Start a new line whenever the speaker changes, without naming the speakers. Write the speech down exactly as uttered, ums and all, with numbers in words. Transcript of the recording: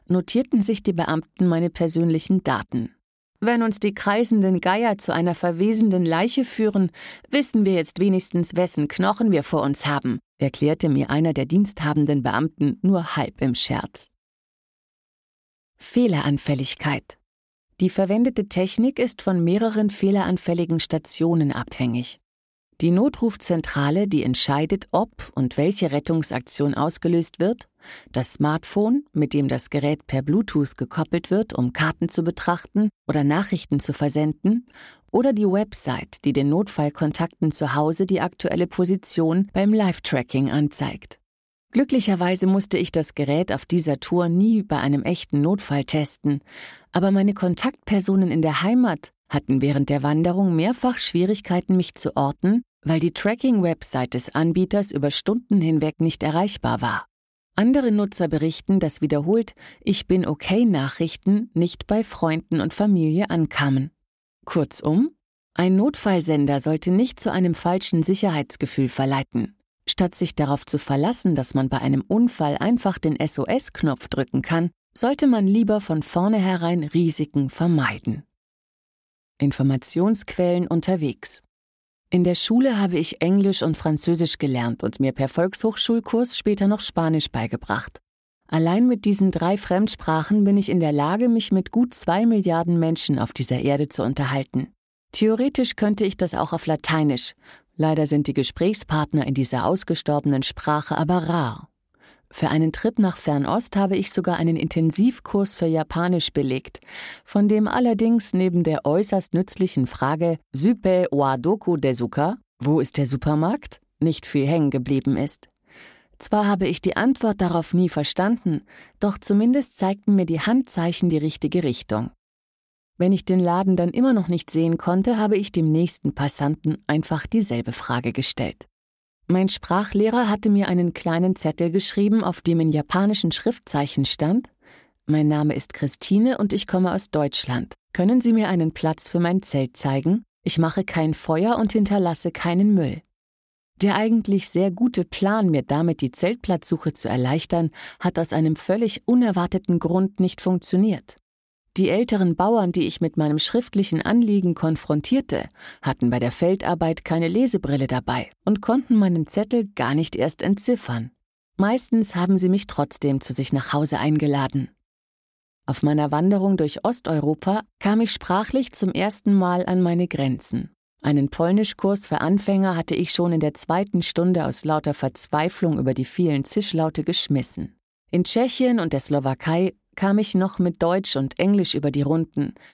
notierten sich die Beamten meine persönlichen Daten. »Wenn uns die kreisenden Geier zu einer verwesenden Leiche führen, wissen wir jetzt wenigstens, wessen Knochen wir vor uns haben«, erklärte mir einer der diensthabenden Beamten nur halb im Scherz. Fehleranfälligkeit. Die verwendete Technik ist von mehreren fehleranfälligen Stationen abhängig. Die Notrufzentrale, die entscheidet, ob und welche Rettungsaktion ausgelöst wird, das Smartphone, mit dem das Gerät per Bluetooth gekoppelt wird, um Karten zu betrachten oder Nachrichten zu versenden, oder die Website, die den Notfallkontakten zu Hause die aktuelle Position beim Live-Tracking anzeigt. Glücklicherweise musste ich das Gerät auf dieser Tour nie bei einem echten Notfall testen, aber meine Kontaktpersonen in der Heimat hatten während der Wanderung mehrfach Schwierigkeiten, mich zu orten, weil die Tracking-Website des Anbieters über Stunden hinweg nicht erreichbar war. Andere Nutzer berichten, dass wiederholt „Ich-bin-okay“-Nachrichten nicht bei Freunden und Familie ankamen. Kurzum, ein Notfallsender sollte nicht zu einem falschen Sicherheitsgefühl verleiten. Statt sich darauf zu verlassen, dass man bei einem Unfall einfach den S O S-Knopf drücken kann, sollte man lieber von vornherein Risiken vermeiden. Informationsquellen unterwegs. In der Schule habe ich Englisch und Französisch gelernt und mir per Volkshochschulkurs später noch Spanisch beigebracht. Allein mit diesen drei Fremdsprachen bin ich in der Lage, mich mit gut zwei Milliarden Menschen auf dieser Erde zu unterhalten. Theoretisch könnte ich das auch auf Lateinisch. Leider sind die Gesprächspartner in dieser ausgestorbenen Sprache aber rar. Für einen Trip nach Fernost habe ich sogar einen Intensivkurs für Japanisch belegt, von dem allerdings neben der äußerst nützlichen Frage »Supe wa doku desu ka?« (Wo ist der Supermarkt?) nicht viel hängen geblieben ist. Zwar habe ich die Antwort darauf nie verstanden, doch zumindest zeigten mir die Handzeichen die richtige Richtung. Wenn ich den Laden dann immer noch nicht sehen konnte, habe ich dem nächsten Passanten einfach dieselbe Frage gestellt. Mein Sprachlehrer hatte mir einen kleinen Zettel geschrieben, auf dem in japanischen Schriftzeichen stand: »Mein Name ist Christine und ich komme aus Deutschland. Können Sie mir einen Platz für mein Zelt zeigen? Ich mache kein Feuer und hinterlasse keinen Müll.« Der eigentlich sehr gute Plan, mir damit die Zeltplatzsuche zu erleichtern, hat aus einem völlig unerwarteten Grund nicht funktioniert. Die älteren Bauern, die ich mit meinem schriftlichen Anliegen konfrontierte, hatten bei der Feldarbeit keine Lesebrille dabei und konnten meinen Zettel gar nicht erst entziffern. Meistens haben sie mich trotzdem zu sich nach Hause eingeladen. Auf meiner Wanderung durch Osteuropa kam ich sprachlich zum ersten Mal an meine Grenzen. Einen Polnischkurs für Anfänger hatte ich schon in der zweiten Stunde aus lauter Verzweiflung über die vielen Zischlaute geschmissen. In Tschechien und der Slowakei kam ich noch mit Deutsch und Englisch über die Runden,